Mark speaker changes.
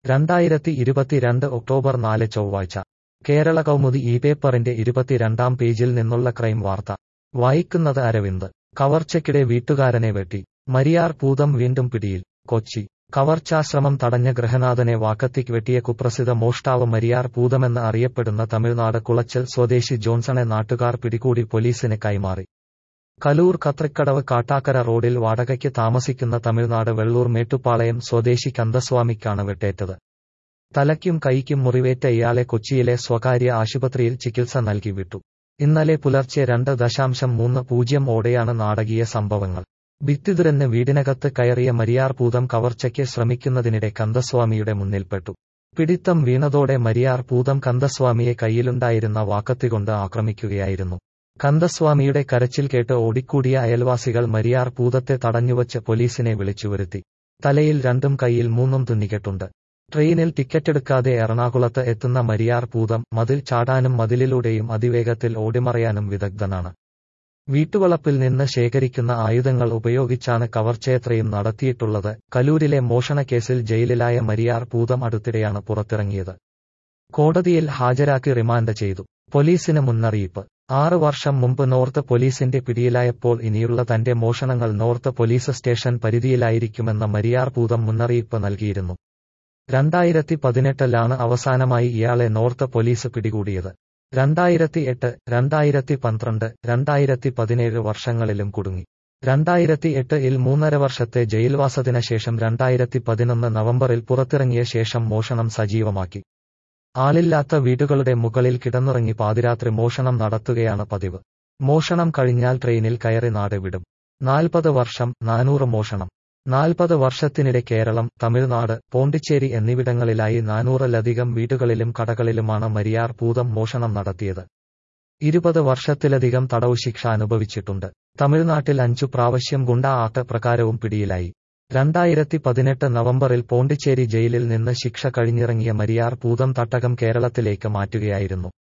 Speaker 1: 2022 October 4 ചൊവ്വാഴ്ച കേരള കൗമുദി ഈ പേപ്പറിന്റെ 22-ാം പേജിൽ നിന്നുള്ള ക്രൈം വാർത്ത വായിക്കുന്നത് അരവിന്ദ്. കവർച്ചയ്ക്കിടെ വീട്ടുകാരനെ വെട്ടി മരിയാർ പൂതം വീണ്ടും പിടിയിൽ. കൊച്ചി കവർച്ചാശ്രമം തടഞ്ഞ ഗൃഹനാഥനെ വാക്കത്തിക്ക് വെട്ടിയ കുപ്രസിദ്ധ മോഷ്ടാവ് മരിയാർ പൂതമെന്ന് അറിയപ്പെടുന്ന തമിഴ്നാട് കുളച്ചൽ സ്വദേശി ജോൺസണെ നാട്ടുകാർ പിടികൂടി പോലീസിന് കൈമാറി. കലൂർ കത്രിക്കടവ് കാട്ടാക്കര റോഡിൽ വാടകയ്ക്ക് താമസിക്കുന്ന തമിഴ്നാട് വെള്ളൂർ മേട്ടുപ്പാളയം സ്വദേശി കന്ദസ്വാമിക്കാണ് വെട്ടേറ്റത്. തലയ്ക്കും കൈക്കും മുറിവേറ്റ ഇയാളെ കൊച്ചിയിലെ സ്വകാര്യ ആശുപത്രിയിൽ ചികിത്സ നൽകി വിട്ടു. ഇന്നലെ പുലർച്ചെ 2:30 ഓടെയാണ് നാടകീയ സംഭവങ്ങൾ. ഭിത്തിതുരന്ന് വീടിനകത്ത് കയറിയ മരിയാർ പൂതം കവർച്ചയ്ക്ക് ശ്രമിക്കുന്നതിനിടെ കന്ദസ്വാമിയുടെ മുന്നിൽപ്പെട്ടു. പിടിത്തം വീണതോടെ മരിയാർ പൂതം കന്ദസ്വാമിയെ കയ്യിലുണ്ടായിരുന്ന വാക്കത്തികൊണ്ട് ആക്രമിക്കുകയായിരുന്നു. കന്ദസ്വാമിയുടെ കരച്ചിൽ കേട്ട് ഓടിക്കൂടിയ അയൽവാസികൾ മരിയാർ പൂതത്തെ തടഞ്ഞുവച്ച് പോലീസിനെ വിളിച്ചുവരുത്തി. തലയിൽ 2 കൈയിൽ 3 തുന്നിക്കെട്ടുണ്ട്. ട്രെയിനിൽ ടിക്കറ്റെടുക്കാതെ എറണാകുളത്ത് എത്തുന്ന മരിയാർ പൂതം മതിൽ ചാടാനും മതിലിലൂടെയും അതിവേഗത്തിൽ ഓടിമറയാനും വിദഗ്ധനാണ്. വീട്ടുവളപ്പിൽ നിന്ന് ശേഖരിക്കുന്ന ആയുധങ്ങൾ ഉപയോഗിച്ചാണ് കവർച്ചയത്രയും നടത്തിയിട്ടുള്ളത്. കലൂരിലെ മോഷണക്കേസിൽ ജയിലിലായ മരിയാർ പൂതം അടുത്തിടെയാണ് പുറത്തിറങ്ങിയത്. കോടതിയിൽ ഹാജരാക്കി റിമാൻഡ് ചെയ്തു. പോലീസിന് മുന്നറിയിപ്പ്. 6 വർഷം മുമ്പ് നോർത്ത് പോലീസിന്റെ പിടിയിലായപ്പോൾ ഇനിയുള്ള തന്റെ മോഷണങ്ങൾ നോർത്ത് പോലീസ് സ്റ്റേഷൻ പരിധിയിലായിരിക്കുമെന്ന മരിയാർ പൂതം മുന്നറിയിപ്പ് നൽകിയിരുന്നു. 2018-ലാണ് അവസാനമായി ഇയാളെ നോർത്ത് പോലീസ് പിടികൂടിയത്. 2008, 2012, 2017 വർഷങ്ങളിലും കുടുങ്ങി. 2008-ൽ 3.5 വർഷത്തെ ജയിൽവാസത്തിന് ശേഷം 2011 നവംബറിൽ പുറത്തിറങ്ങിയ ശേഷം മോഷണം സജീവമാക്കി. ആളില്ലാത്ത വീടുകളുടെ മുകളിൽ കിടന്നുറങ്ങി പാതിരാത്രി മോഷണം നടത്തുകയാണ് പതിവ്. മോഷണം കഴിഞ്ഞാൽ ട്രെയിനിൽ കയറി നാട് വിടും. 40 വർഷം, 400 മോഷണം. 40 വർഷത്തിനിടെ കേരളം, തമിഴ്നാട്, പോണ്ടിച്ചേരി എന്നിവിടങ്ങളിലായി 400-ലധികം വീടുകളിലും കടകളിലുമാണ് മരിയാർ പൂതം മോഷണം നടത്തിയത്. 20 വർഷത്തിലധികം തടവ് ശിക്ഷ അനുഭവിച്ചിട്ടുണ്ട്. തമിഴ്നാട്ടിൽ 5 പ്രാവശ്യം ഗുണ്ടാ ആക്ട് പ്രകാരവും പിടിയിലായി. 2018 നവംബറിൽ പോണ്ടിച്ചേരി ജയിലിൽ നിന്ന് ശിക്ഷ കഴിഞ്ഞിറങ്ങിയ മരിയാർ പൂതം തട്ടകം കേരളത്തിലേക്ക് മാറ്റുകയായിരുന്നു.